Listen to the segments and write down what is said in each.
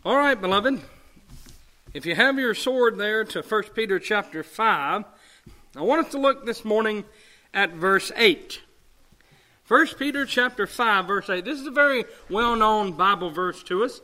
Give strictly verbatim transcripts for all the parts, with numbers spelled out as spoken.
All right, beloved, if you have your sword there to First Peter chapter five, I want us to look this morning at verse eight. First Peter chapter five, verse eight. This is a very well-known Bible verse to us.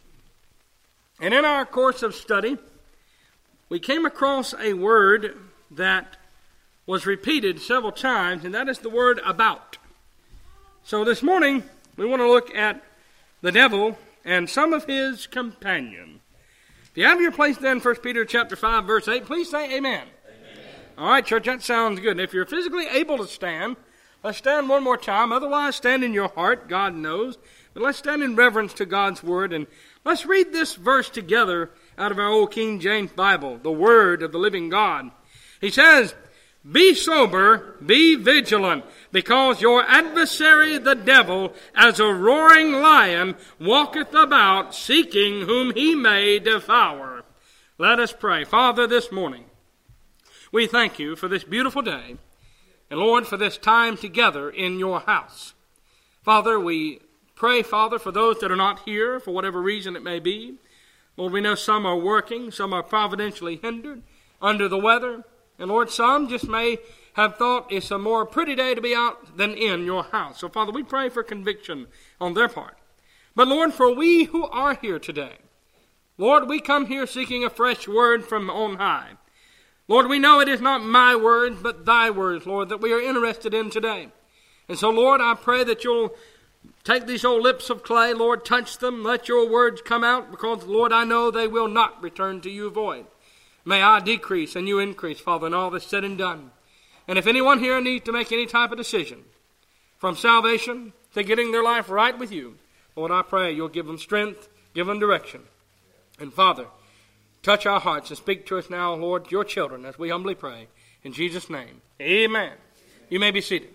And in our course of study, we came across a word that was repeated several times, and that is the word about. So this morning, we want to look at the devil and some of his companions. If you have your place then, First Peter chapter five, verse eight, please say amen. Amen. All right, church, that sounds good. If you're physically able to stand, let's stand one more time. Otherwise, stand in your heart, God knows. But let's stand in reverence to God's word, and let's read this verse together out of our old King James Bible, the word of the living God. He says, "Be sober, be vigilant, because your adversary the devil, as a roaring lion, walketh about, seeking whom he may devour." Let us pray. Father, this morning, we thank you for this beautiful day, and Lord, for this time together in your house. Father, we pray, Father, for those that are not here, for whatever reason it may be. Lord, we know some are working, some are providentially hindered, under the weather. And Lord, some just may have thought it's a more pretty day to be out than in your house. So Father, we pray for conviction on their part. But Lord, for we who are here today, Lord, we come here seeking a fresh word from on high. Lord, we know it is not my words, but thy words, Lord, that we are interested in today. And so Lord, I pray that you'll take these old lips of clay, Lord, touch them, let your words come out, because Lord, I know they will not return to you void. May I decrease and you increase, Father, in all that's said and done. And if anyone here needs to make any type of decision, from salvation to getting their life right with you, Lord, I pray you'll give them strength, give them direction. And Father, touch our hearts and speak to us now, Lord, your children, as we humbly pray. In Jesus' name, amen. You may be seated.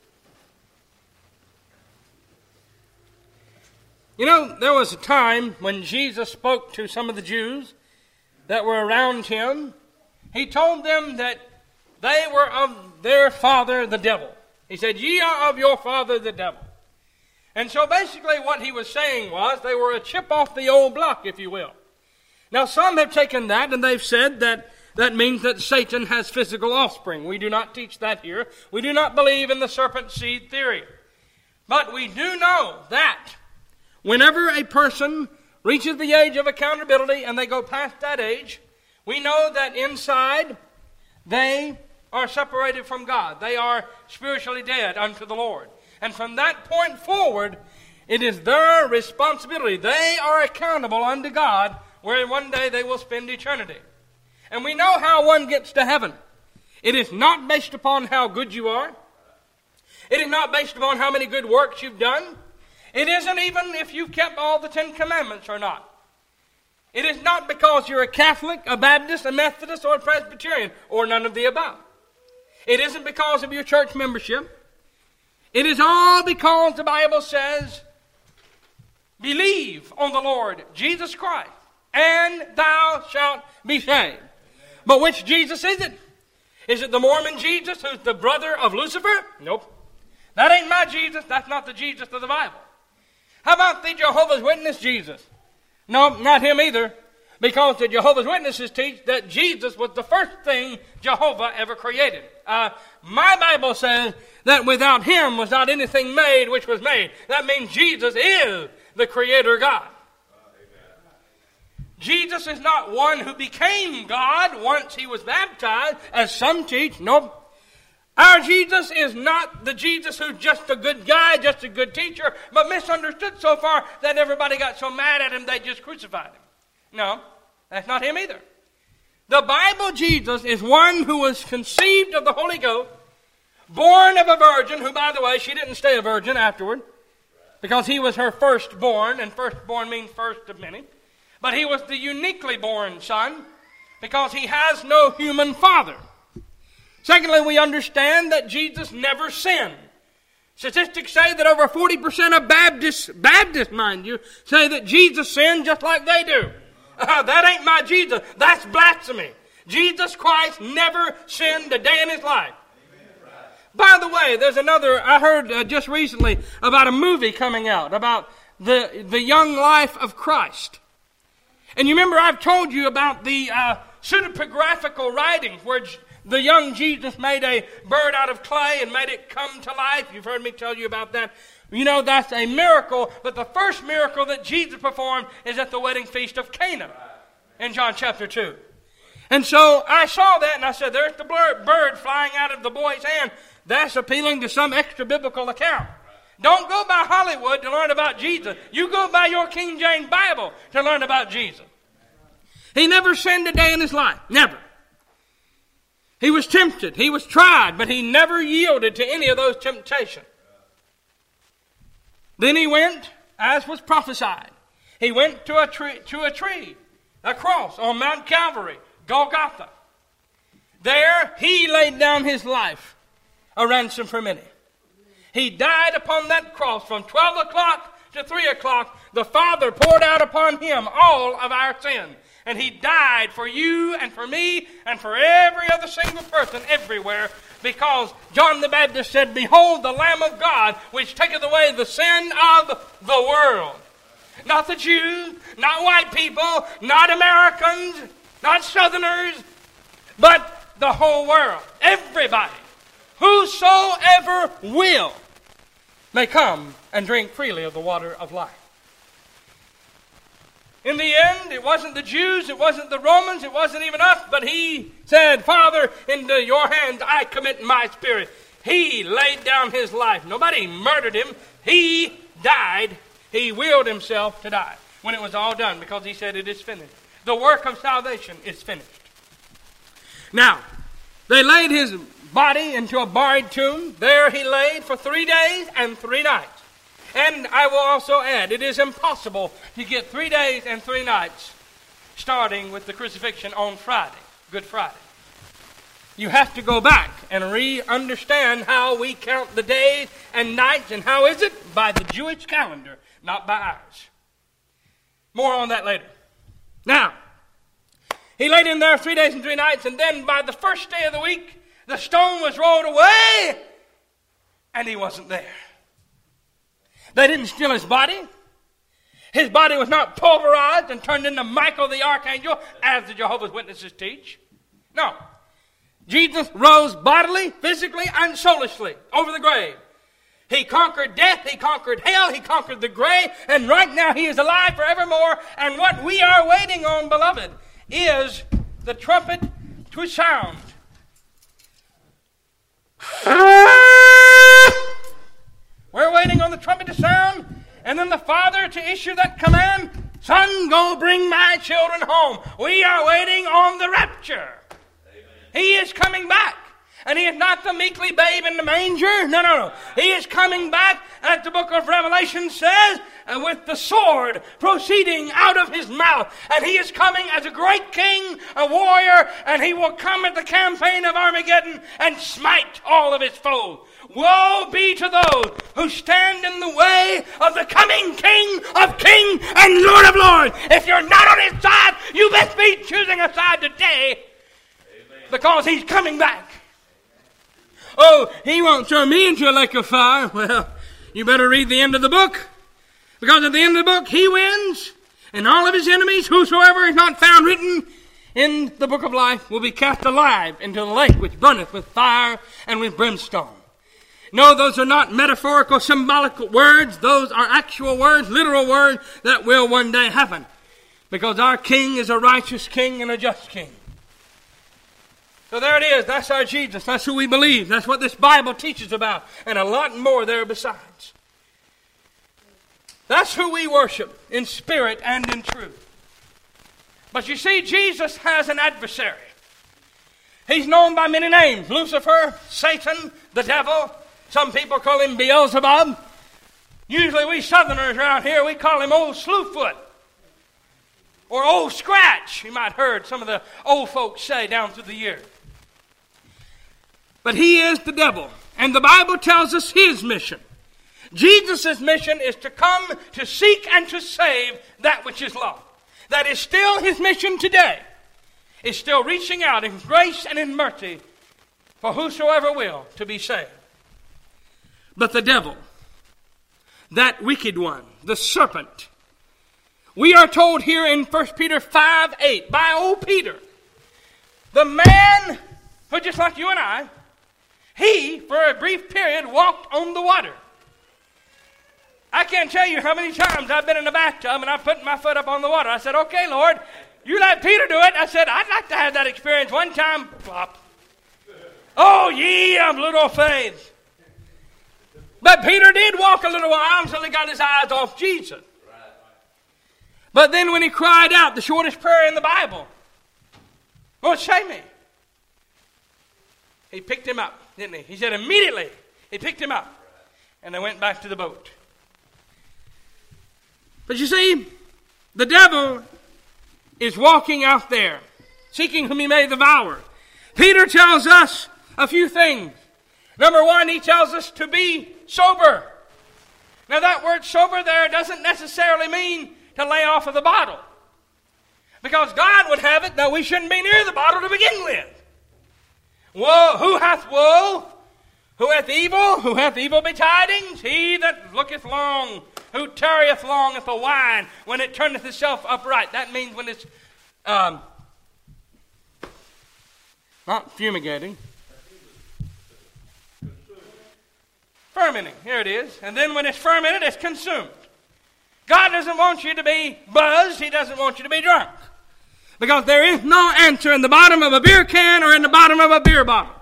You know, there was a time when Jesus spoke to some of the Jews that were around him. He told them that they were of their father, the devil. He said, "Ye are of your father, the devil." And so basically what he was saying was they were a chip off the old block, if you will. Now some have taken that and they've said that that means that Satan has physical offspring. We do not teach that here. We do not believe in the serpent seed theory. But we do know that whenever a person reaches the age of accountability and they go past that age, we know that inside they are separated from God. They are spiritually dead unto the Lord. And from that point forward, it is their responsibility. They are accountable unto God, where one day they will spend eternity. And we know how one gets to heaven. It is not based upon how good you are. It is not based upon how many good works you've done. It isn't even if you've kept all the Ten Commandments or not. It is not because you're a Catholic, a Baptist, a Methodist, or a Presbyterian, or none of the above. It isn't because of your church membership. It is all because the Bible says, "Believe on the Lord Jesus Christ, and thou shalt be saved." But which Jesus is it? Is it the Mormon Jesus who's the brother of Lucifer? Nope. That ain't my Jesus. That's not the Jesus of the Bible. How about the Jehovah's Witness Jesus? No, not him either. Because the Jehovah's Witnesses teach that Jesus was the first thing Jehovah ever created. Uh, my Bible says that without him was not anything made which was made. That means Jesus is the Creator God. Jesus is not one who became God once he was baptized, as some teach. Nope. Our Jesus is not the Jesus who's just a good guy, just a good teacher, but misunderstood so far that everybody got so mad at him they just crucified him. No, that's not him either. The Bible Jesus is one who was conceived of the Holy Ghost, born of a virgin, who, by the way, she didn't stay a virgin afterward, because he was her firstborn, and firstborn means first of many. But he was the uniquely born son, because he has no human father. Secondly, we understand that Jesus never sinned. Statistics say that over forty percent of Baptists, Baptists, mind you, say that Jesus sinned just like they do. Uh, that ain't my Jesus. That's blasphemy. Jesus Christ never sinned a day in his life. By the way, there's another, I heard uh, just recently about a movie coming out about the, the young life of Christ. And you remember I've told you about the uh, pseudepigraphical writings where the young Jesus made a bird out of clay and made it come to life. You've heard me tell you about that. You know, that's a miracle, but the first miracle that Jesus performed is at the wedding feast of Cana in John chapter two. And so I saw that and I said, there's the bird flying out of the boy's hand. That's appealing to some extra biblical account. Don't go by Hollywood to learn about Jesus. You go by your King James Bible to learn about Jesus. He never sinned a day in his life. Never. He was tempted. He was tried, but he never yielded to any of those temptations. Then he went, as was prophesied. He went to a tree, to a tree, a cross on Mount Calvary, Golgotha. There he laid down his life, a ransom for many. He died upon that cross from twelve o'clock to three o'clock. The Father poured out upon him all of our sin. And he died for you and for me and for every other single person everywhere, because John the Baptist said, behold the Lamb of God, which taketh away the sin of the world. Not the Jews, not white people, not Americans, not Southerners, but the whole world. Everybody, whosoever will, may come and drink freely of the water of life. In the end, it wasn't the Jews, it wasn't the Romans, it wasn't even us, but he said, Father, into your hands I commit my spirit. He laid down his life. Nobody murdered him. He died. He willed himself to die when it was all done, because he said it is finished. The work of salvation is finished. Now, they laid his body into a barred tomb. There he laid for three days and three nights. And I will also add, it is impossible to get three days and three nights starting with the crucifixion on Friday, Good Friday. You have to go back and re-understand how we count the days and nights, and how is it? By the Jewish calendar, not by ours. More on that later. Now, he laid in there three days and three nights, and then by the first day of the week, the stone was rolled away, and he wasn't there. They didn't steal his body. His body was not pulverized and turned into Michael the archangel, as the Jehovah's Witnesses teach. No. Jesus rose bodily, physically, and soulishly over the grave. He conquered death, he conquered hell, he conquered the grave, and right now he is alive forevermore. And what we are waiting on, beloved, is the trumpet to sound. We're waiting on the trumpet to sound, and then the Father to issue that command, Son, go bring my children home. We are waiting on the rapture. Amen. He is coming back. And he is not the meekly babe in the manger. No, no, no. He is coming back, as the book of Revelation says, and with the sword proceeding out of his mouth. And he is coming as a great king, a warrior, and he will come at the campaign of Armageddon and smite all of his foes. Woe be to those who stand in the way of the coming King of kings and Lord of lords. If you're not on his side, you best be choosing a side today. Amen. Because he's coming back. Oh, he won't throw me into a lake of fire. Well, you better read the end of the book. Because at the end of the book, he wins. And all of his enemies, whosoever is not found written in the book of life, will be cast alive into the lake which burneth with fire and with brimstone. No, those are not metaphorical, symbolic words. Those are actual words, literal words that will one day happen. Because our King is a righteous King and a just King. So there it is. That's our Jesus. That's who we believe. That's what this Bible teaches about. And a lot more there besides. That's who we worship in spirit and in truth. But you see, Jesus has an adversary. He's known by many names. Lucifer, Satan, the devil. Some people call him Beelzebub. Usually we Southerners around here, we call him Old Slewfoot. Or Old Scratch. You might have heard some of the old folks say down through the years. But he is the devil. And the Bible tells us his mission. Jesus' mission is to come to seek and to save that which is lost. That is still his mission today. Is still reaching out in grace and in mercy for whosoever will to be saved. But the devil, that wicked one, the serpent, We are told here in First Peter five eight by old Peter, the man who, just like you and I, he, for a brief period, walked on the water. I can't tell you how many times I've been in the bathtub and I put my foot up on the water. I said, okay, Lord, you let Peter do it. I said, I'd like to have that experience one time. Plop. Oh, ye of little faith. But Peter did walk a little while until he got his eyes off Jesus. But then when he cried out, the shortest prayer in the Bible, Lord, save me. He picked him up, didn't he? He said immediately, he picked him up. And they went back to the boat. But you see, the devil is walking out there, seeking whom he may devour. Peter tells us a few things. Number one, he tells us to be sober. Now that word sober there doesn't necessarily mean to lay off of the bottle. Because God would have it that we shouldn't be near the bottle to begin with. Woe, who hath woe? Who hath evil? Who hath evil betidings? He that looketh long, who tarrieth long at the wine, when it turneth itself upright. That means when it's um, not fumigating. Fermenting. Here it is. And then when it's fermented, it's consumed. God doesn't want you to be buzzed. He doesn't want you to be drunk. Because there is no answer in the bottom of a beer can or in the bottom of a beer bottle.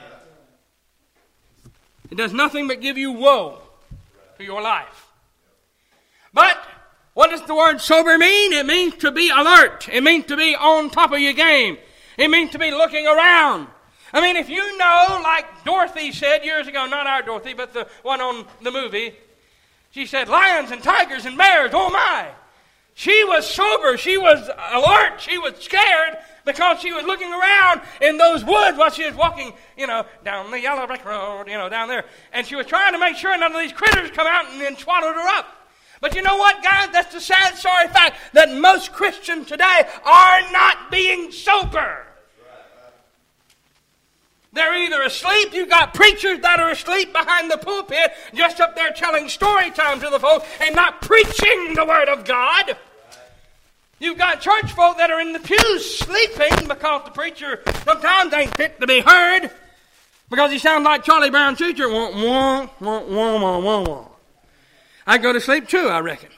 It does nothing but give you woe to your life. But what does the word sober mean? It means to be alert. It means to be on top of your game. It means to be looking around. I mean, if you know, like Dorothy said years ago, not our Dorothy, but the one on the movie, she said, lions and tigers and bears, oh my. She was sober. She was alert. She was scared because she was looking around in those woods while she was walking, you know, down the yellow brick road, you know, down there. And she was trying to make sure none of these critters come out and then swallowed her up. But you know what, guys? That's the sad, sorry fact that most Christians today are not being sober. They're either asleep. You've got preachers that are asleep behind the pulpit, just up there telling story time to the folks and not preaching the Word of God. You've got church folk that are in the pews sleeping because the preacher sometimes ain't fit to be heard because he sounds like Charlie Brown Junior Wah, wah, wah, wah, wah, wah, wah. I go to sleep too, I reckon.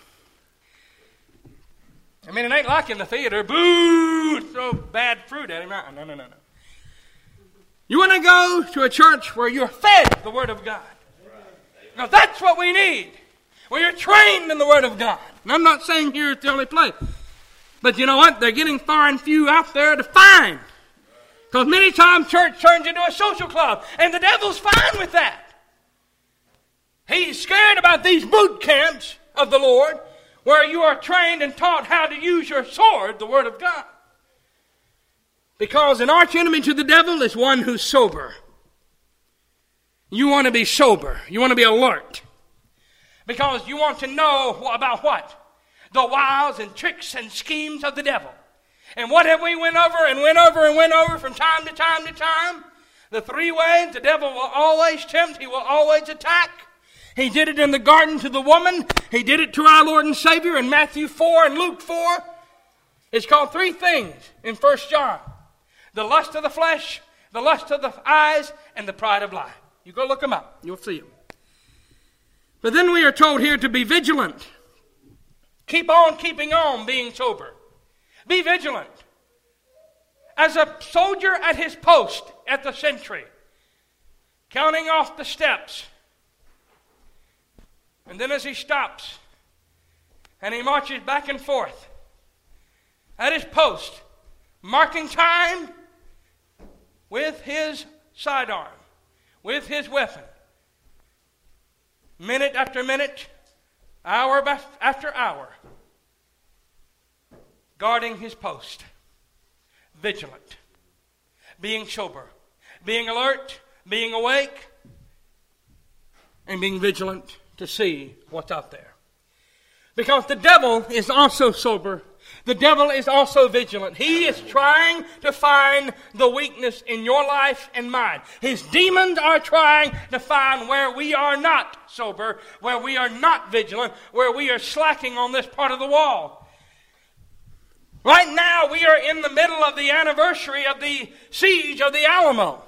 I mean, it ain't like in the theater. Boo! Throw bad fruit at him. No, no, no, no. You want to go to a church where you're fed the Word of God. Now that's what we need. Where you're trained in the Word of God. And I'm not saying here it's the only place. But you know what? They're getting far and few out there to find. Because many times church turns into a social club. And the devil's fine with that. He's scared about these boot camps of the Lord where you are trained and taught how to use your sword, the Word of God. Because an arch enemy to the devil is one who's sober. You want to be sober. You want to be alert. Because you want to know about what? The wiles and tricks and schemes of the devil. And what have we went over and went over and went over from time to time to time? The three ways the devil will always tempt. He will always attack. He did it in the garden to the woman. He did it to our Lord and Savior in Matthew four and Luke four. It's called three things in First John. The lust of the flesh, the lust of the eyes, and the pride of life. You go look them up. You'll see them. But then we are told here to be vigilant. Keep on keeping on being sober. Be vigilant. As a soldier at his post at the sentry, counting off the steps. And then as he stops and he marches back and forth at his post, marking time with his sidearm, with his weapon, minute after minute, hour after hour, guarding his post, vigilant, being sober, being alert, being awake, and being vigilant to see what's out there. Because the devil is also sober. The devil is also vigilant. He is trying to find the weakness in your life and mine. His demons are trying to find where we are not sober, where we are not vigilant, where we are slacking on this part of the wall. Right now we are in the middle of the anniversary of the siege of the Alamo.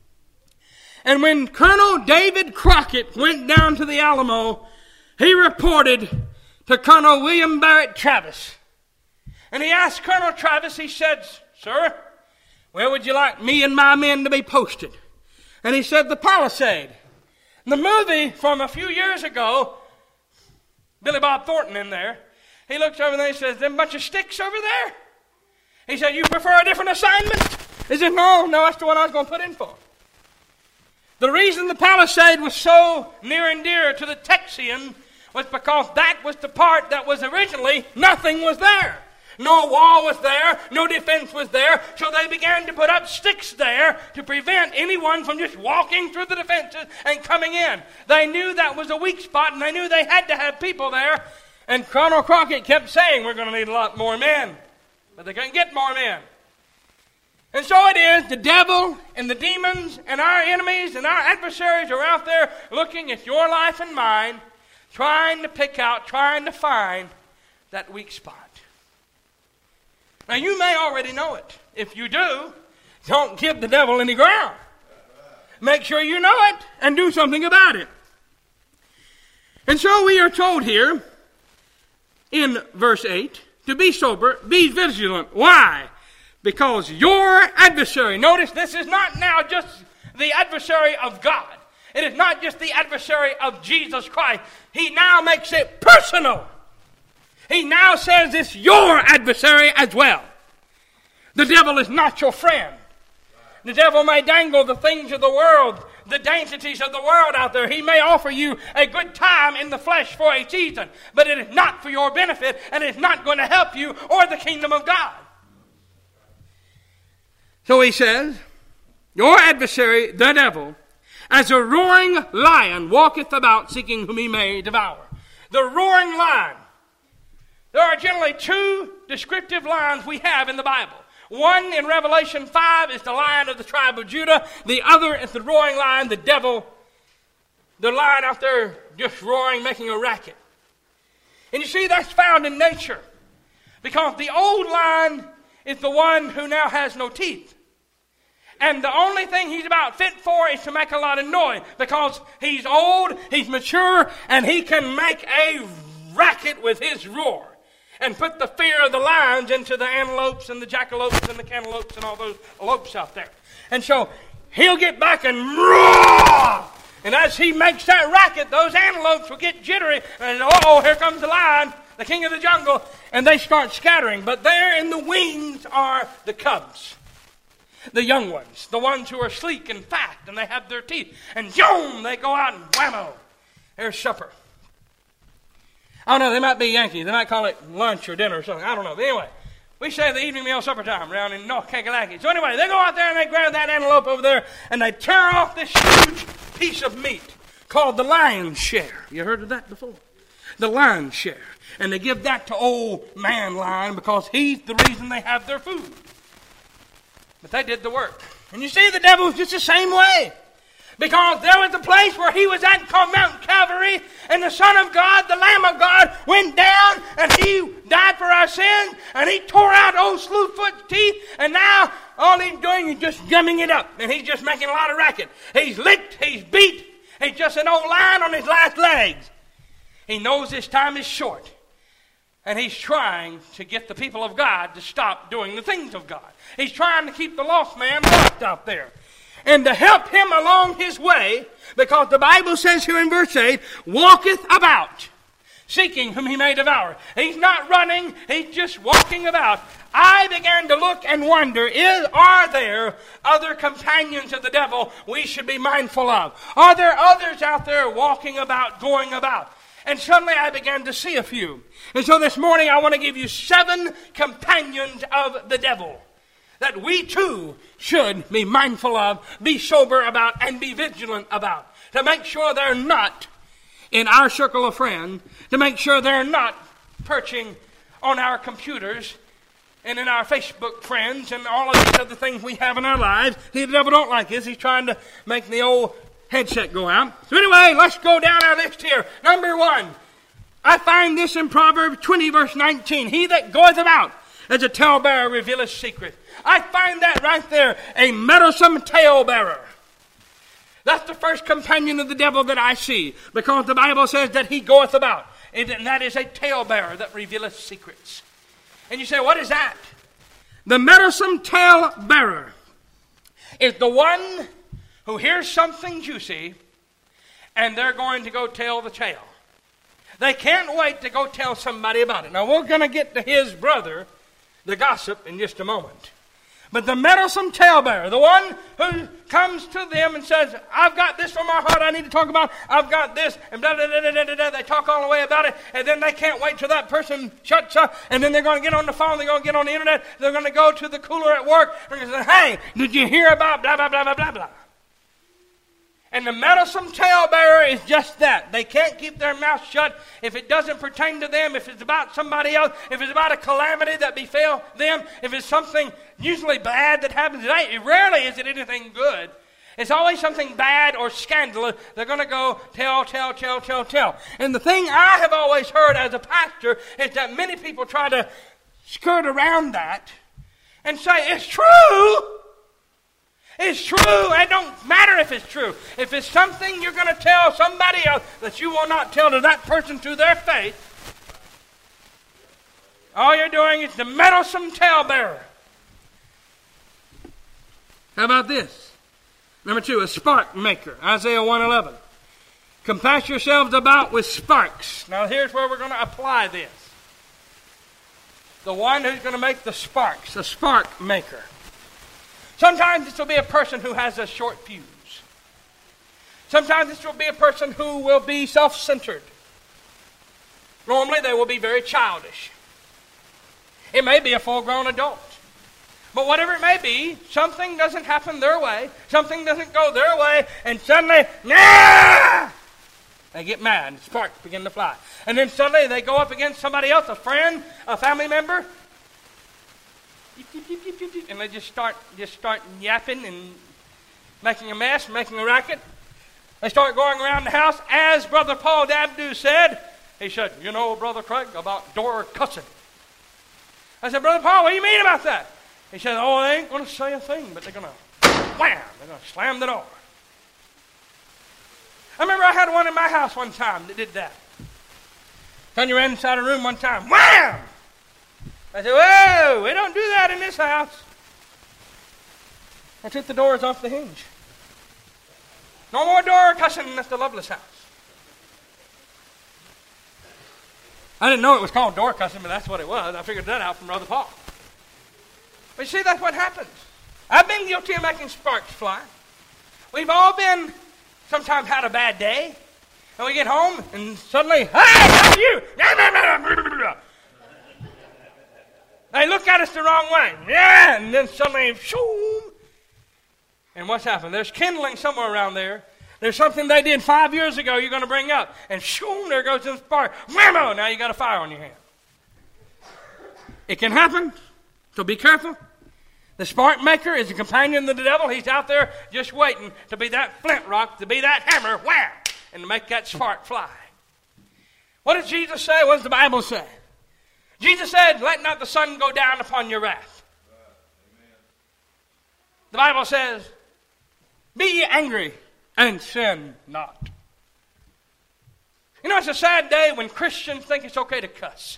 And when Colonel David Crockett went down to the Alamo, he reported to Colonel William Barrett Travis. And he asked Colonel Travis, he said, "Sir, where would you like me and my men to be posted?" And he said, "The Palisade." The movie from a few years ago, Billy Bob Thornton in there, he looks over there and he says, "Them bunch of sticks over there?" He said, "You prefer a different assignment?" He said, "No, no, that's the one I was going to put in for." The reason the Palisade was so near and dear to the Texian was because that was the part that was originally, nothing was there. No wall was there, no defense was there, so they began to put up sticks there to prevent anyone from just walking through the defenses and coming in. They knew that was a weak spot, and they knew they had to have people there. And Colonel Crockett kept saying, "We're going to need a lot more men." But they couldn't get more men. And so it is, the devil and the demons and our enemies and our adversaries are out there looking at your life and mine, trying to pick out, trying to find that weak spot. Now you may already know it. If you do, don't give the devil any ground. Make sure you know it and do something about it. And so we are told here in verse eight to be sober, be vigilant. Why? Because your adversary, notice this is not now just the adversary of God. It is not just the adversary of Jesus Christ. He now makes it personal. He now says it's your adversary as well. The devil is not your friend. The devil may dangle the things of the world, the dainties of the world out there. He may offer you a good time in the flesh for a season, but it is not for your benefit, and it's not going to help you or the kingdom of God. So he says, your adversary, the devil, as a roaring lion walketh about seeking whom he may devour. The roaring lion. There are generally two descriptive lions we have in the Bible. One in Revelation five is the lion of the tribe of Judah. The other is the roaring lion, the devil. The lion out there just roaring, making a racket. And you see, that's found in nature. Because the old lion is the one who now has no teeth. And the only thing he's about fit for is to make a lot of noise. Because he's old, he's mature, and he can make a racket with his roar. And put the fear of the lions into the antelopes and the jackalopes and the cantaloupes and all those lopes out there. And so he'll get back and roar. And as he makes that racket, those antelopes will get jittery. And oh, here comes the lion, the king of the jungle. And they start scattering. But there in the wings are the cubs. The young ones. The ones who are sleek and fat. And they have their teeth. And boom, they go out and whammo. There's supper. I don't know, they might be Yankees. They might call it lunch or dinner or something. I don't know. But anyway, we say the evening meal supper time around in North Kakalaki. So anyway, they go out there and they grab that antelope over there and they tear off this huge piece of meat called the lion's share. You heard of that before? The lion's share. And they give that to old man lion because he's the reason they have their food. But they did the work. And you see, the devil was just the same way. Because there was a place where he was at called Mount Calvary, and the Son of God, the Lamb of God, went down, and he died for our sins, and he tore out old Slewfoot's teeth, and now all he's doing is just gumming it up, and he's just making a lot of racket. He's licked, he's beat, he's just an old lion on his last legs. He knows his time is short, and he's trying to get the people of God to stop doing the things of God. He's trying to keep the lost man lost out there. And to help him along his way, because the Bible says here in verse eight, walketh about, seeking whom he may devour. He's not running, he's just walking about. I began to look and wonder, is, are there other companions of the devil we should be mindful of? Are there others out there walking about, going about? And suddenly I began to see a few. And so this morning I want to give you seven companions of the devil that we too should be mindful of, be sober about, and be vigilant about. To make sure they're not in our circle of friends. To make sure they're not perching on our computers and in our Facebook friends and all of these other things we have in our lives. See, the devil don't like this. He's trying to make the old headset go out. So anyway, let's go down our list here. Number one, I find this in Proverbs twenty verse nineteen. He that goeth about as a talebearer revealeth secret. I find that right there, a meddlesome talebearer. That's the first companion of the devil that I see, because the Bible says that he goeth about, and that is a talebearer that revealeth secrets. And you say, what is that? The meddlesome talebearer is the one who hears something juicy, and they're going to go tell the tale. They can't wait to go tell somebody about it. Now, we're going to get to his brother, the gossip, in just a moment. But the meddlesome talebearer, the one who comes to them and says, I've got this from my heart I need to talk about, I've got this, and blah, blah, blah, blah, blah, blah. They talk all the way about it, and then they can't wait till that person shuts up, and then they're going to get on the phone, they're going to get on the internet, they're going to go to the cooler at work, and they're going to say, hey, did you hear about blah, blah, blah, blah, blah, blah. And the meddlesome talebearer is just that. They can't keep their mouth shut if it doesn't pertain to them, if it's about somebody else, if it's about a calamity that befell them, if it's something usually bad that happens today. It rarely is it anything good. It's always something bad or scandalous. They're going to go tell, tell, tell, tell, tell. And the thing I have always heard as a pastor is that many people try to skirt around that and say, it's true. It's true. It don't matter if it's true. If it's something you're going to tell somebody else that you will not tell to that person to their face, all you're doing is the meddlesome talebearer. How about this? Number two, a spark maker. Isaiah one eleven. Compass yourselves about with sparks. Now here's where we're going to apply this. The one who's going to make the sparks, a spark maker. Sometimes this will be a person who has a short fuse. Sometimes this will be a person who will be self-centered. Normally they will be very childish. It may be a full-grown adult. But whatever it may be, something doesn't happen their way, something doesn't go their way, and suddenly, nah! They get mad, and sparks begin to fly. And then suddenly they go up against somebody else, a friend, a family member, and they just start just start yapping and making a mess, making a racket. They start going around the house, as Brother Paul Dabdoo said. He said, you know, Brother Craig, about door cussing. I said, Brother Paul, what do you mean about that? He said, oh, they ain't going to say a thing, but they're going to wham, they're going to slam the door. I remember I had one in my house one time that did that. Turned you ran inside a room one time, wham! I said, whoa, we don't do that in this house. I took the doors off the hinge. No more door cussing in Mister Lovelace house. I didn't know it was called door cussing, but that's what it was. I figured that out from Brother Paul. But you see, that's what happens. I've been guilty of making sparks fly. We've all been, sometimes had a bad day, and we get home, and suddenly, hey, how are you? They look at us the wrong way. Yeah, and then suddenly, shoom. And what's happened? There's kindling somewhere around there. There's something they did five years ago you're going to bring up. And shoom, there goes the spark. Whammo, now you got a fire on your hand. It can happen, so be careful. The spark maker is a companion of the devil. He's out there just waiting to be that flint rock, to be that hammer, wham, and to make that spark fly. What did Jesus say? What does the Bible say? Jesus said, let not the sun go down upon your wrath. The Bible says, be ye angry and sin not. You know, it's a sad day when Christians think it's okay to cuss.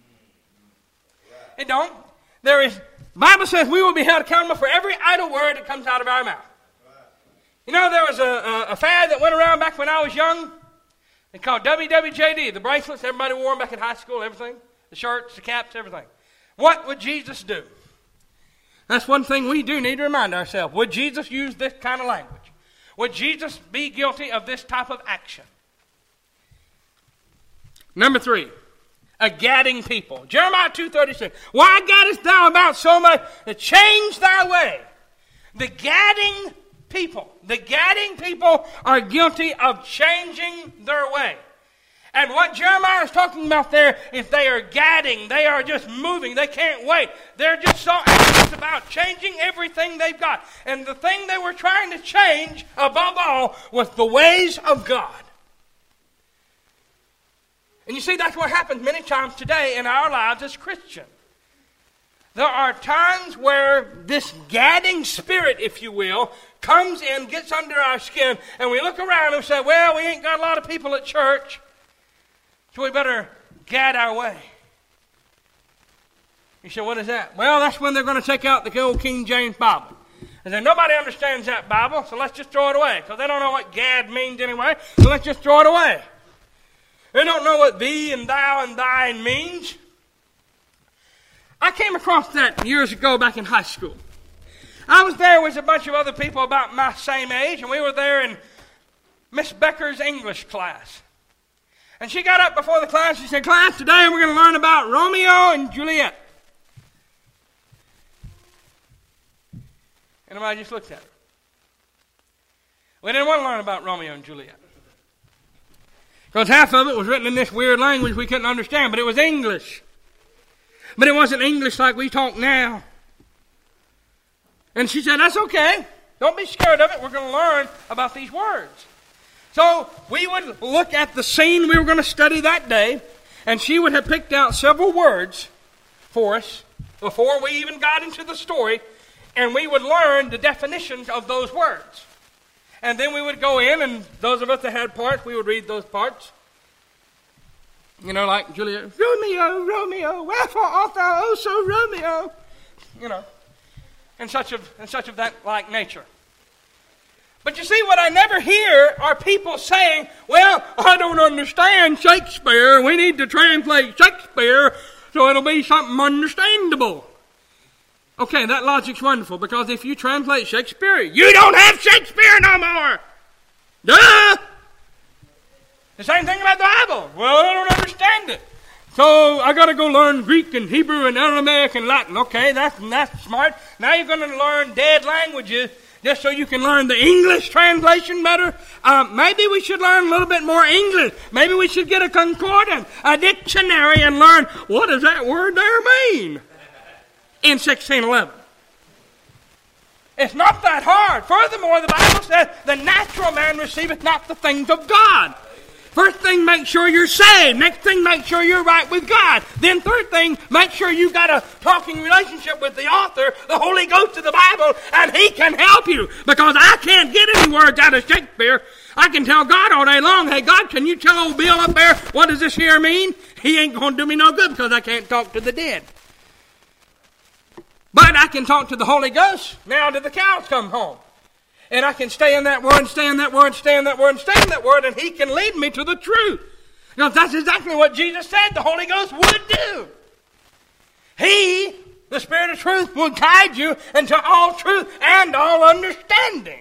It don't. There is, the Bible says we will be held accountable for every idle word that comes out of our mouth. You know, there was a, a, a fad that went around back when I was young. They called W W J D, the bracelets everybody wore them back in high school, everything. The shirts, the caps, everything. What would Jesus do? That's one thing we do need to remind ourselves. Would Jesus use this kind of language? Would Jesus be guilty of this type of action? Number three, a gadding people. Jeremiah two thirty-six. Why gaddest thou about so much to change thy way? The gadding people. The gadding people are guilty of changing their way. And what Jeremiah is talking about there is they are gadding. They are just moving. They can't wait. They're just so anxious about changing everything they've got. And the thing they were trying to change, above all, was the ways of God. And you see, that's what happens many times today in our lives as Christians. There are times where this gadding spirit, if you will, comes in, gets under our skin, and we look around and say, well, we ain't got a lot of people at church, so we better gad our way. You say, what is that? Well, that's when they're going to take out the old King James Bible. And then nobody understands that Bible, so let's just throw it away, because they don't know what gad means anyway, so let's just throw it away. They don't know what thee and thou and thine means. I came across that years ago back in high school. I was there with a bunch of other people about my same age, and we were there in Miss Becker's English class. And she got up before the class, she said, class, today we're going to learn about Romeo and Juliet. And everybody just looked at her. We didn't want to learn about Romeo and Juliet. Because half of it was written in this weird language we couldn't understand, but it was English. But it wasn't English like we talk now. And she said, that's okay. Don't be scared of it. We're going to learn about these words. So we would look at the scene we were going to study that day, and she would have picked out several words for us before we even got into the story, and we would learn the definitions of those words. And then we would go in, and those of us that had parts, we would read those parts. You know, like Juliet, Romeo, Romeo, wherefore art thou oh so Romeo? You know, and such of and such of that like nature. But you see, what I never hear are people saying, well, I don't understand Shakespeare. We need to translate Shakespeare so it'll be something understandable. Okay, that logic's wonderful, because if you translate Shakespeare, you don't have Shakespeare no more. Duh! The same thing about the Bible. Well, I don't understand it. So I got to go learn Greek and Hebrew and Aramaic and Latin. Okay, that's, that's smart. Now you're going to learn dead languages just so you can learn the English translation better. Um, maybe we should learn a little bit more English. Maybe we should get a concordance, a dictionary, and learn what does that word there mean in sixteen eleven. It's not that hard. Furthermore, the Bible says the natural man receiveth not the things of God. First thing, make sure you're saved. Next thing, make sure you're right with God. Then third thing, make sure you've got a talking relationship with the author, the Holy Ghost of the Bible, and He can help you. Because I can't get any words out of Shakespeare. I can tell God all day long, hey, God, can you tell old Bill up there, what does this here mean? He ain't going to do me no good because I can't talk to the dead. But I can talk to the Holy Ghost now till the cows come home. And I can stay in that word, stay in that word, stay in that word, stay in that word, and He can lead me to the truth. You know, that's exactly what Jesus said the Holy Ghost would do. He, the Spirit of truth, will guide you into all truth and all understanding.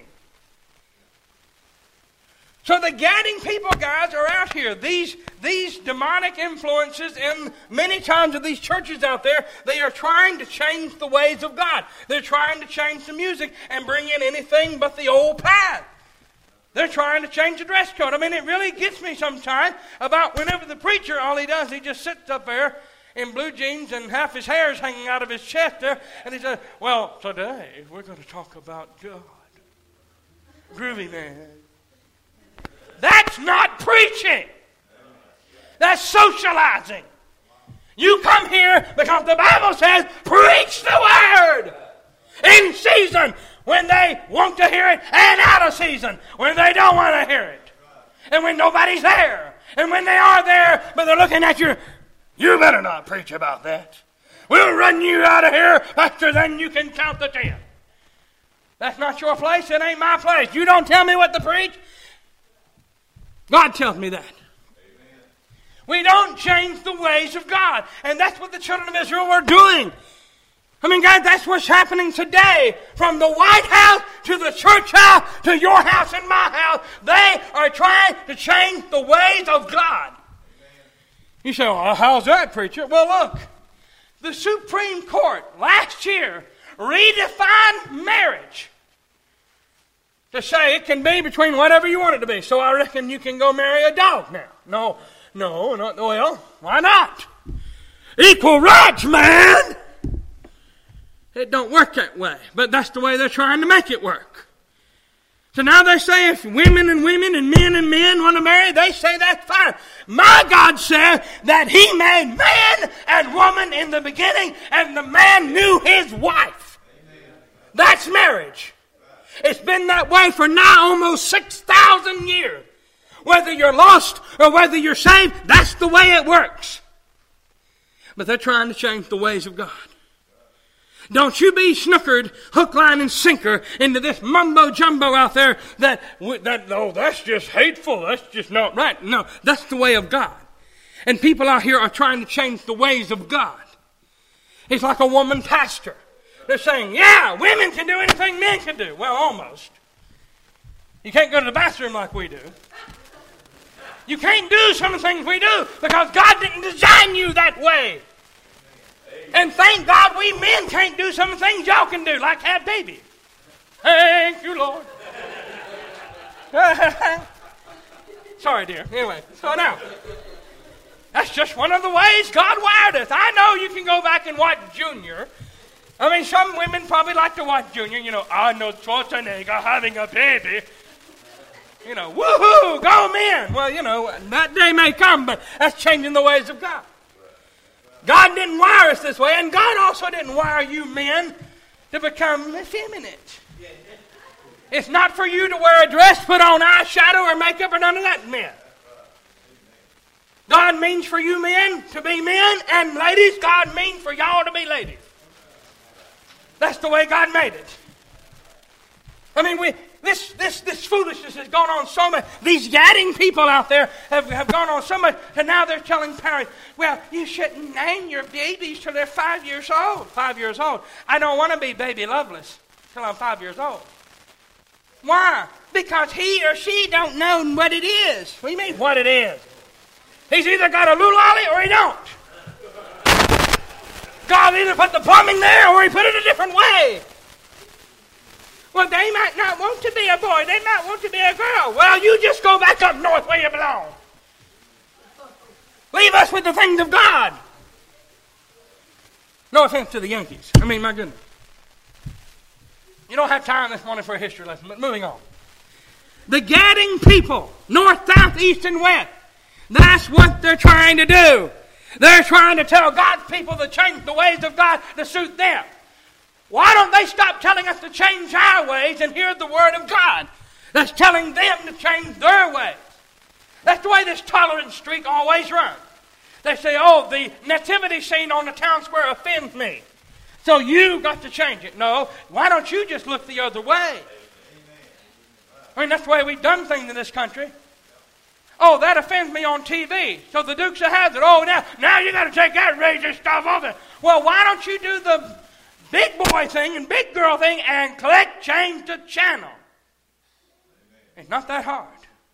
So the gadding people, guys, are out here. These, these demonic influences in many times of these churches out there, they are trying to change the ways of God. They're trying to change the music and bring in anything but the old path. They're trying to change the dress code. I mean, it really gets me sometimes about whenever the preacher, all he does, he just sits up there in blue jeans and half his hair is hanging out of his chest there, and he says, well, today we're going to talk about God. Groovy man. That's not preaching. That's socializing. You come here because the Bible says, preach the word. In season, when they want to hear it, and out of season, when they don't want to hear it. And when nobody's there. And when they are there, but they're looking at you, you better not preach about that. We'll run you out of here faster than you can count to ten. That's not your place. It ain't my place. You don't tell me what to preach. God tells me that. Amen. We don't change the ways of God. And that's what the children of Israel were doing. I mean, guys, that's what's happening today. From the White House to the church house to your house and my house. They are trying to change the ways of God. Amen. You say, well, how's that, preacher? Well, look. The Supreme Court last year redefined marriage to say it can be between whatever you want it to be. So I reckon you can go marry a dog now. No, no, not, well, why not? Equal rights, man! It don't work that way, but that's the way they're trying to make it work. So now they say if women and women and men and men want to marry, they say that's fine. My God said that He made man and woman in the beginning, and the man knew his wife. That's marriage. It's been that way for now almost six thousand years. Whether you're lost or whether you're saved, that's the way it works. But they're trying to change the ways of God. Don't you be snookered, hook, line, and sinker into this mumbo-jumbo out there that, that, oh, that's just hateful. That's just not right. No, that's the way of God. And people out here are trying to change the ways of God. It's like a woman pastor. They're saying, yeah, women can do anything men can do. Well, almost. You can't go to the bathroom like we do. You can't do some of the things we do because God didn't design you that way. And thank God we men can't do some of the things y'all can do, like have babies. Thank you, Lord. Sorry, dear. Anyway, so now, that's just one of the ways God wired us. I know you can go back and watch Junior. I mean, some women probably like to watch Junior. You know, Arnold Schwarzenegger having a baby. You know, woohoo, go men. Well, you know, that day may come, but that's changing the ways of God. God didn't wire us this way, and God also didn't wire you men to become effeminate. It's not for you to wear a dress, put on eyeshadow or makeup or none of that, men. God means for you men to be men, and ladies, God means for y'all to be ladies. That's the way God made it. I mean, we this this this foolishness has gone on so much. These gadding people out there have, have gone on so much, and now they're telling parents, well, you shouldn't name your babies till they're five years old. Five years old. I don't want to be baby loveless till I'm five years old. Why? Because he or she don't know what it is. What do you mean, what it is? He's either got a lolly or he don't. God either put the plumbing there or he put it a different way. Well, they might not want to be a boy. They might want to be a girl. Well, you just go back up north where you belong. Leave us with the things of God. No offense to the Yankees. I mean, my goodness. You don't have time this morning for a history lesson, but moving on. The gadding people, north, south, east, and west, that's what they're trying to do. They're trying to tell God's people to change the ways of God to suit them. Why don't they stop telling us to change our ways and hear the Word of God that's telling them to change their ways? That's the way this tolerance streak always runs. They say, oh, the nativity scene on the town square offends me, so you've got to change it. No, why don't you just look the other way? I mean, that's the way we've done things in this country. Oh, that offends me on T V. So the Dukes of Hazzard, oh, now, now you got to take that racist stuff off it. Well, why don't you do the big boy thing and big girl thing and click, change the channel? It's not that hard.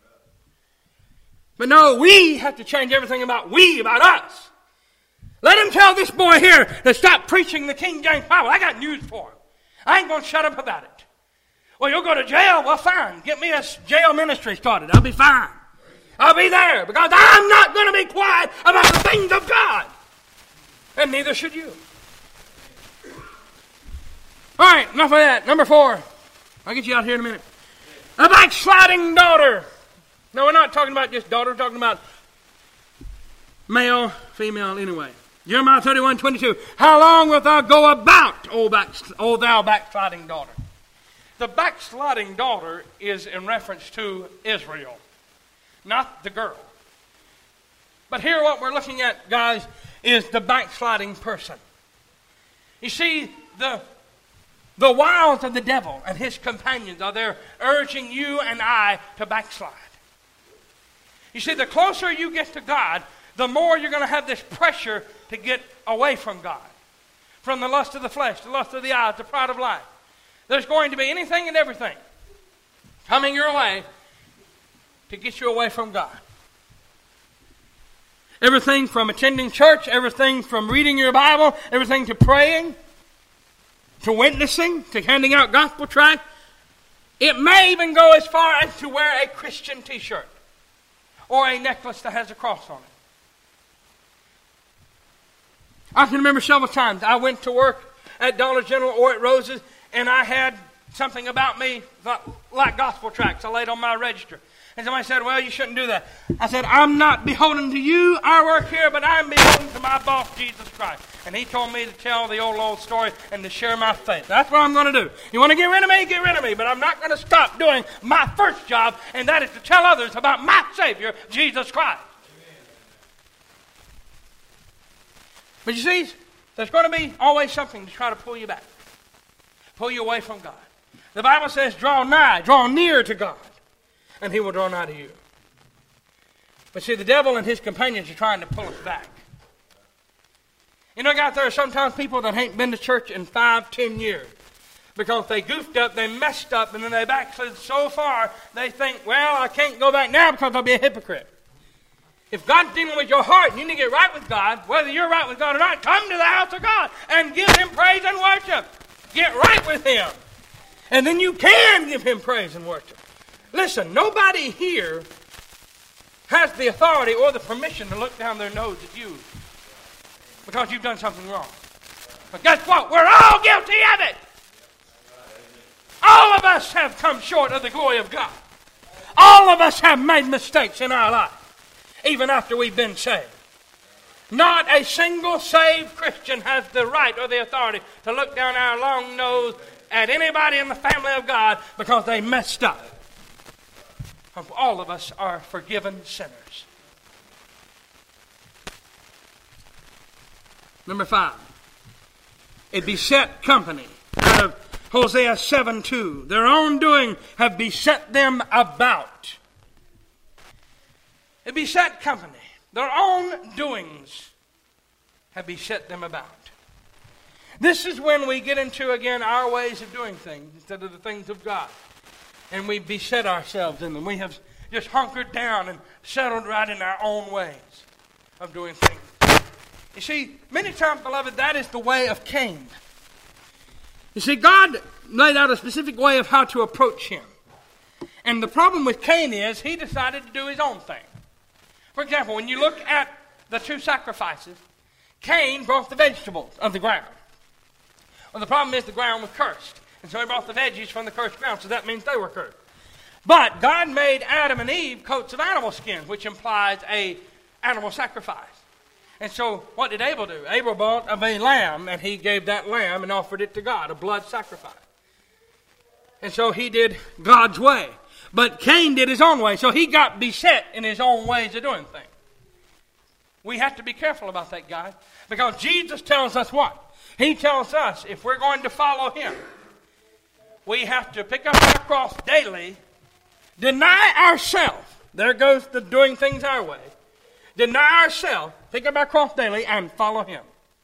But no, we have to change everything about we, about us. Let him tell this boy here to stop preaching the King James Bible. I got news for him. I ain't going to shut up about it. Well, you'll go to jail? Well, fine. Get me a jail ministry started. I'll be fine. I'll be there because I'm not going to be quiet about the things of God. And neither should you. All right, enough of that. Number four. I'll get you out here in a minute. A backsliding daughter. No, we're not talking about just daughter. We're talking about male, female, anyway. Jeremiah thirty-one twenty-two. How long wilt thou go about, O, back, o thou backsliding daughter? The backsliding daughter is in reference to Israel, not the girl. But here what we're looking at, guys, is the backsliding person. You see, the, the wiles of the devil and his companions are there urging you and I to backslide. You see, the closer you get to God, the more you're going to have this pressure to get away from God. From the lust of the flesh, the lust of the eyes, the pride of life. There's going to be anything and everything coming your way to get you away from God. Everything from attending church, everything from reading your Bible, everything to praying, to witnessing, to handing out gospel tracts. It may even go as far as to wear a Christian t-shirt or a necklace that has a cross on it. I can remember several times I went to work at Dollar General or at Rose's, and I had something about me, like gospel tracts I laid on my register. And somebody said, well, you shouldn't do that. I said, I'm not beholden to you, our work here, but I'm beholden to my boss, Jesus Christ. And he told me to tell the old, old story and to share my faith. That's what I'm going to do. You want to get rid of me? Get rid of me. But I'm not going to stop doing my first job, and that is to tell others about my Savior, Jesus Christ. But you see, there's going to be always something to try to pull you back, pull you away from God. The Bible says, draw nigh, draw near to God, and he will draw nigh to you. But see, the devil and his companions are trying to pull us back. You know, guys, there are sometimes people that ain't been to church in five, ten years because they goofed up, they messed up, and then they backslid so far, they think, well, I can't go back now because I'll be a hypocrite. If God's dealing with your heart and you need to get right with God, whether you're right with God or not, come to the house of God and give him praise and worship. Get right with him. And then you can give him praise and worship. Listen, nobody here has the authority or the permission to look down their nose at you because you've done something wrong. But guess what? We're all guilty of it. All of us have come short of the glory of God. All of us have made mistakes in our life, even after we've been saved. Not a single saved Christian has the right or the authority to look down our long nose at anybody in the family of God because they messed up. All of us are forgiven sinners. Number five, a beset company. Out of Hosea seven two. Their own doing have beset them about. A beset company. Their own doings have beset them about. This is when we get into, again, our ways of doing things instead of the things of God. And we beset ourselves in them. We have just hunkered down and settled right in our own ways of doing things. You see, many times, beloved, that is the way of Cain. You see, God laid out a specific way of how to approach him. And the problem with Cain is he decided to do his own thing. For example, when you look at the two sacrifices, Cain brought the vegetables of the ground. Well, the problem is the ground was cursed. And so he brought the veggies from the cursed ground, so that means they were cursed. But God made Adam and Eve coats of animal skins, which implies a animal sacrifice. And so what did Abel do? Abel bought of a lamb, and he gave that lamb and offered it to God, a blood sacrifice. And so he did God's way. But Cain did his own way, so he got beset in his own ways of doing things. We have to be careful about that, guys, because Jesus tells us what? He tells us if we're going to follow him, we have to pick up our cross daily, deny ourselves. There goes the doing things our way. Deny ourselves, pick up our cross daily, and follow him.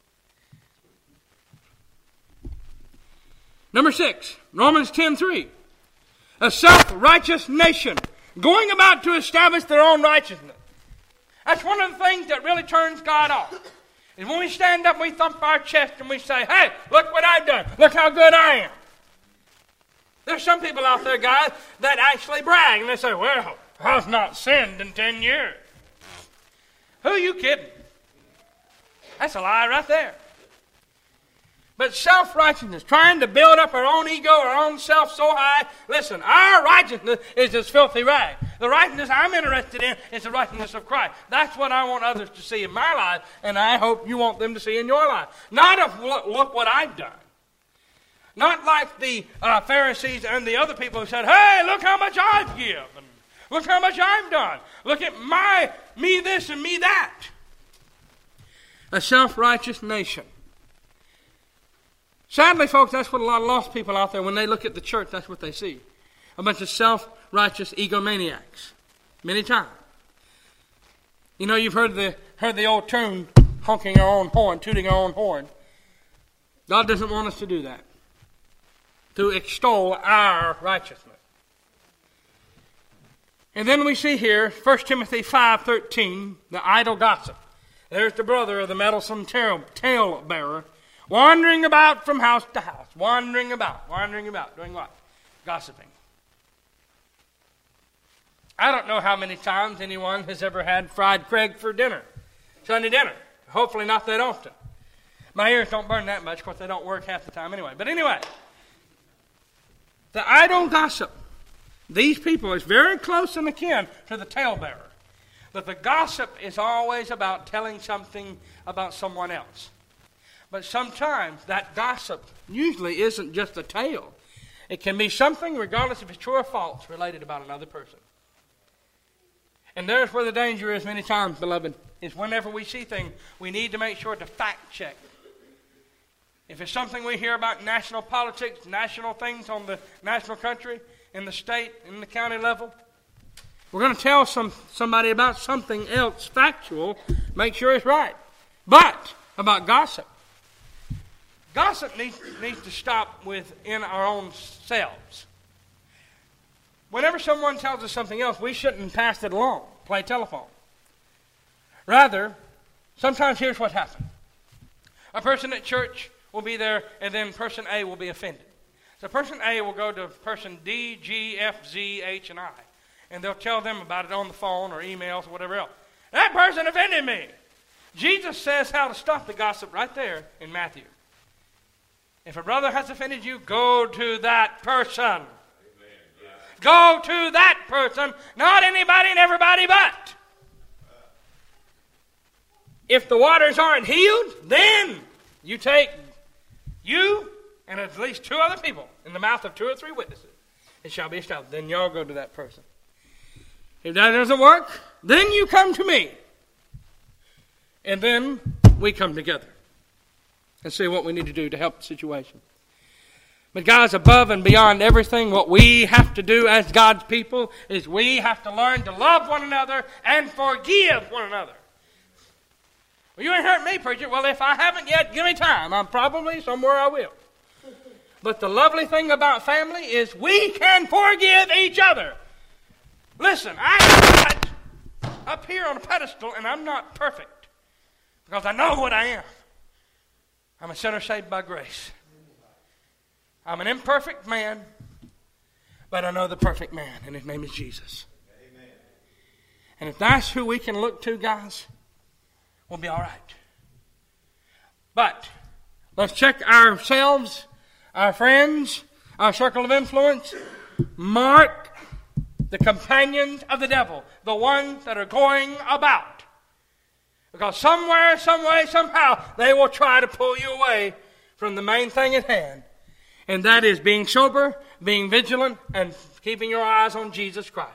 Number six, Romans ten three. A self-righteous nation going about to establish their own righteousness. That's one of the things that really turns God off. Is when we stand up and we thump our chest and we say, hey, look what I've done. Look how good I am. There's some people out there, guys, that actually brag. And they say, well, I've not sinned in ten years. Who are you kidding? That's a lie right there. But self-righteousness, trying to build up our own ego, our own self so high. Listen, our righteousness is this filthy rag. The righteousness I'm interested in is the righteousness of Christ. That's what I want others to see in my life, and I hope you want them to see in your life. Not of look, look what I've done. Not like the uh, Pharisees and the other people who said, hey, look how much I've given. Look how much I've done. Look at my, me this and me that. A self-righteous nation. Sadly, folks, that's what a lot of lost people out there, when they look at the church, that's what they see. A bunch of self-righteous egomaniacs. Many times. You know, you've heard the heard the old tune, honking our own horn, tooting our own horn. God doesn't want us to do that. To extol our righteousness. And then we see here, First Timothy five thirteen, the idle gossip. There's the brother of the meddlesome tale-bearer, wandering about from house to house. Wandering about. Wandering about. Doing what? Gossiping. I don't know how many times anyone has ever had fried Craig for dinner. Sunday dinner. Hopefully not that often. My ears don't burn that much. Of course, they don't work half the time anyway. But anyway. The idle gossip. These people is very close in akin to the talebearer. But the gossip is always about telling something about someone else. But sometimes that gossip usually isn't just a tale. It can be something, regardless if it's true or false, related about another person. And there's where the danger is many times, beloved, is whenever we see things, we need to make sure to fact check. If it's something we hear about national politics, national things on the national country, in the state, in the county level, we're going to tell some somebody about something else factual, make sure it's right. But about gossip, gossip needs, needs to stop within our own selves. Whenever someone tells us something else, we shouldn't pass it along, play telephone. Rather, sometimes here's what happens. A person at church will be there, and then person A will be offended. So person A will go to person D, G, F, Z, H, and I. And they'll tell them about it on the phone or emails or whatever else. That person offended me. Jesus says how to stop the gossip right there in Matthew. If a brother has offended you, go to that person. Amen. Go to that person, not anybody and everybody but. If the waters aren't healed, then you take you and at least two other people in the mouth of two or three witnesses. It shall be established. Then y'all go to that person. If that doesn't work, then you come to me. And then we come together and see what we need to do to help the situation. But guys, above and beyond everything, what we have to do as God's people is we have to learn to love one another and forgive one another. Well, you ain't hurt me, preacher. Well, if I haven't yet, give me time. I'm probably somewhere I will. But the lovely thing about family is we can forgive each other. Listen, I'm not up here on a pedestal and I'm not perfect. Because I know what I am. I'm a sinner saved by grace. I'm an imperfect man, but I know the perfect man, and his name is Jesus. Amen. And if that's who we can look to, guys, we'll be all right. But let's check ourselves, our friends, our circle of influence. Mark the companions of the devil, the ones that are going about. Because somewhere, some way, somehow, they will try to pull you away from the main thing at hand. And that is being sober, being vigilant, and keeping your eyes on Jesus Christ.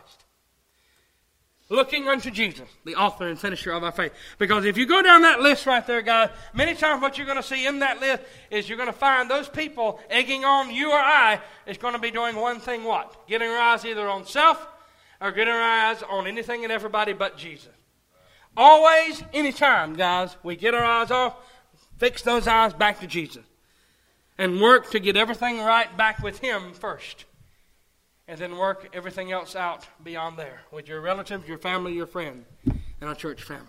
Looking unto Jesus, the author and finisher of our faith. Because if you go down that list right there, guys, many times what you're going to see in that list is you're going to find those people egging on you or I is going to be doing one thing, what? Getting our eyes either on self or getting our eyes on anything and everybody but Jesus. Always, anytime, guys, we get our eyes off, fix those eyes back to Jesus. And work to get everything right back with Him first. And then work everything else out beyond there. With your relatives, your family, your friend, and our church family.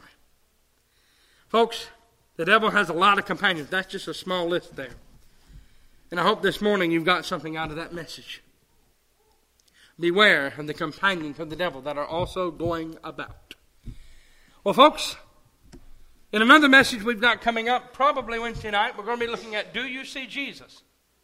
Folks, the devil has a lot of companions. That's just a small list there. And I hope this morning you've got something out of that message. Beware of the companions of the devil that are also going about. Well, folks, in another message we've got coming up, probably Wednesday night, we're going to be looking at, do you see Jesus?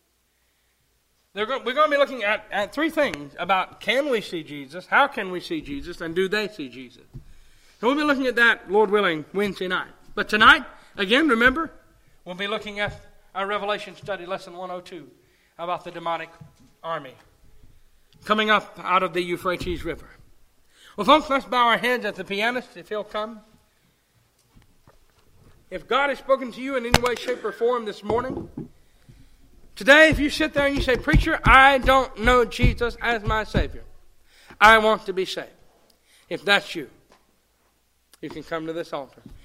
They're go- we're going to be looking at, at three things about, can we see Jesus, how can we see Jesus, and do they see Jesus? So we'll be looking at that, Lord willing, Wednesday night. But tonight, again, remember, we'll be looking at our Revelation study, lesson one oh two, about the demonic army coming up out of the Euphrates River. Well, folks, let's bow our heads at the pianist, if he'll come. If God has spoken to you in any way, shape, or form this morning, today, if you sit there and you say, preacher, I don't know Jesus as my Savior. I want to be saved. If that's you, you can come to this altar.